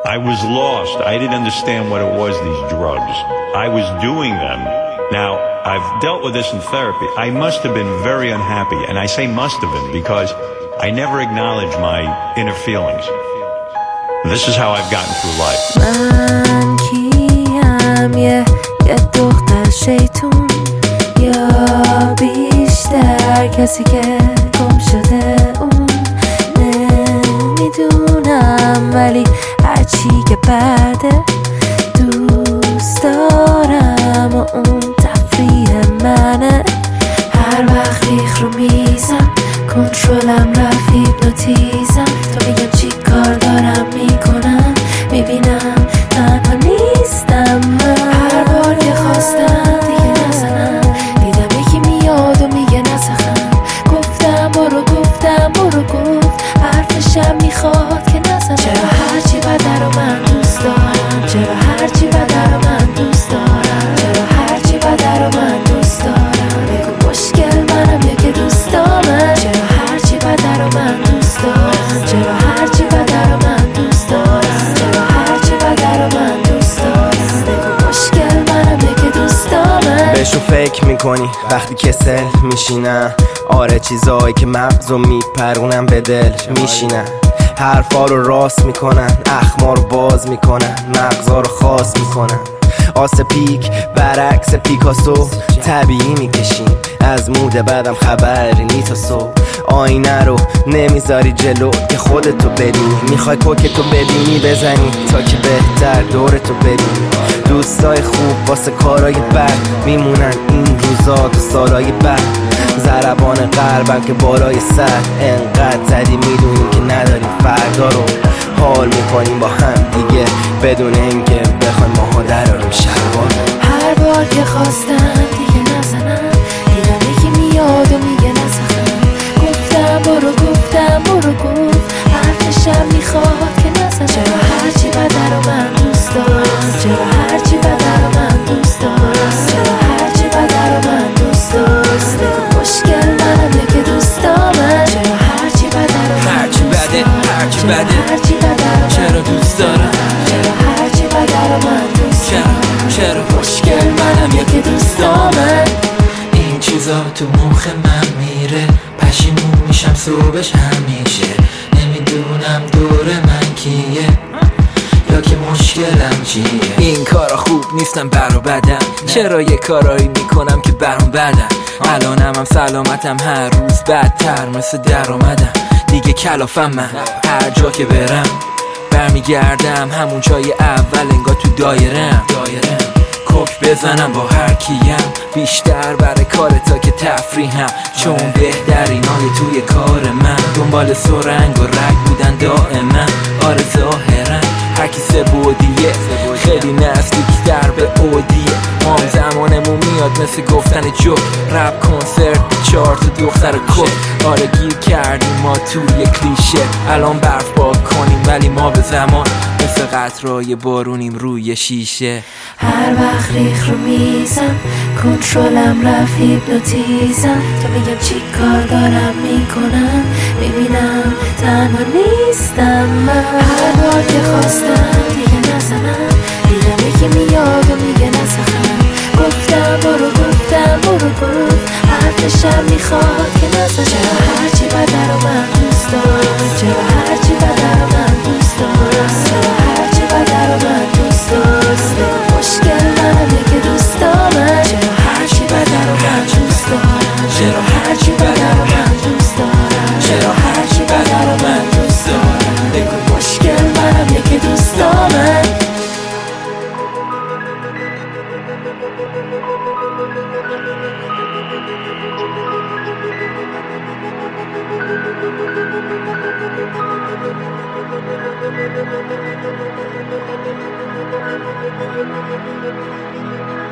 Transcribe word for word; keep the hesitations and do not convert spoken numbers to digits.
I was lost. I didn't understand what it was, these drugs. I was doing them. Now, I've dealt with this in therapy. I must have been very unhappy, and I say must have been because I never acknowledged my inner feelings. This is how I've gotten through life. من کیم یه یه دختر شیطون یا بیشتر کسی که گم شده اون نمیدونم ولی هرچی که بعده دوست دارم و اون تفریح منه هر وقت ریخ رو میزم کنترلم رفت هیپنوتیزم تا بگم چی کار دارم میکنم میبینم تنها نیستم من هر بار که خواستم دیگه نزنم دیدم یکی میاد و میگه نزخم گفتم برو گفتم برو گفت حرفشم میخواد که نزنم چرا هرچی بده رو من دوست دارم چرا هرچی بده رو من دوست دارم چرا هرچی بده رو من دوست دارم بگو مشکل منم یا که دوست دارم چرا هرچی بده رو من دوست دارم چرا هرچی بده رو من دوست دارم چرا هرچی بده رو من دوست دارم بگو مشکل منم یا که دوست دارم بهشو فکر میکنی وقتی کسل میشینم آره چیزایی که مغزو میپرونم به دل میشینم حرفا رو راست میکنن اخما رو باز میکنن مغزا رو خاص میکنن آس پیک برعکس پیکاسو طبیعی میکشیم از مود بعدم خبری نی تا صبح آینه رو نمیذاری جلو که خودتو ببینی میخوای کوکتو ببینی بزنی تا که بهتر دورتو ببینی دوستای خوب واسه کارای بد میمونن این روزا تو سالای بد ضربان قلبم که بالای سر انقدر زدی میدونیم که نداریم فردا رو حال میکنیم با هم دیگه بدون اینکه بخوایم ماها دراریم شلوار هر بار که خواستم دیگه نزنم دیدم یکی میاد و میگه نزخم گفتم برو گفتم برو گفت حرفشم میخواد که نزنم چرا هرچی بده رو من دوست دارم چرا هرچی بده رو من دوست دارم چرا هرچی بده رو من دوست دارم بگو مشکل منم یا که دوست دارم چرا هرچی بده رو من هرچی بده هرچی بده هرچی بده رو چرا دوست دارم چرا هرچی بده رو من دوست دارم چرا چرا مشکل منم یا که دوست دارم این چیزا تو مخ من میره پشیمون میشم صبحش همیشه نمیدونم دور من کیه یا که مشکلم چیه این کارا خوب نیستم برا بدم چرا یه کارایی میکنم که برام بدم الانم هم سلامتم هر روز بدتر مثل در آمدم دیگه کلافم من هر جا که برم برمیگردم همون جای اول انگار تو دایرم دایرم کوک بزنم با هر کیم بیشتر برای کار تا که تفریحم چون بهترینای توی کار من دنبال سرنگ و رگ بودن دائما آره ظاهرا هرکی سه بودیه خیلی نزدیکتر به اودیه ما هم زمانمون میاد مثل گفتن جوک رپ کنسرت چهار تا دختر کل آره گیر کردیم ما توی کلیشه الان برف پاک کنیم ولی ما به زمان مثل قطرهای بارونیم روی شیشه هر وقت ریخ رو میزم کنترلم رفت هیپنوتیزم تا بگم چی کار دارم میکنم میبینم تنها نیستم من هر بار که خواستم دیگه نزنم دیدم یکی میاد و میگه نزخم گفتم برو گفتم برو گفت حرفشم میخواد که نزنم چرا هرچی بده رو من دوست دارم چرا هرچی بده رو من دوست دارم چرا هرچی بده رو من دوست دارم مشکل منم یا که دوست دارم چرا هرچی بده رو من دوست دارم چرا هرچی بده رو من دوست دارم چرا هرچی بده رو من دوست دارم بگو مشکل منم یا که دوست دارم Thank you.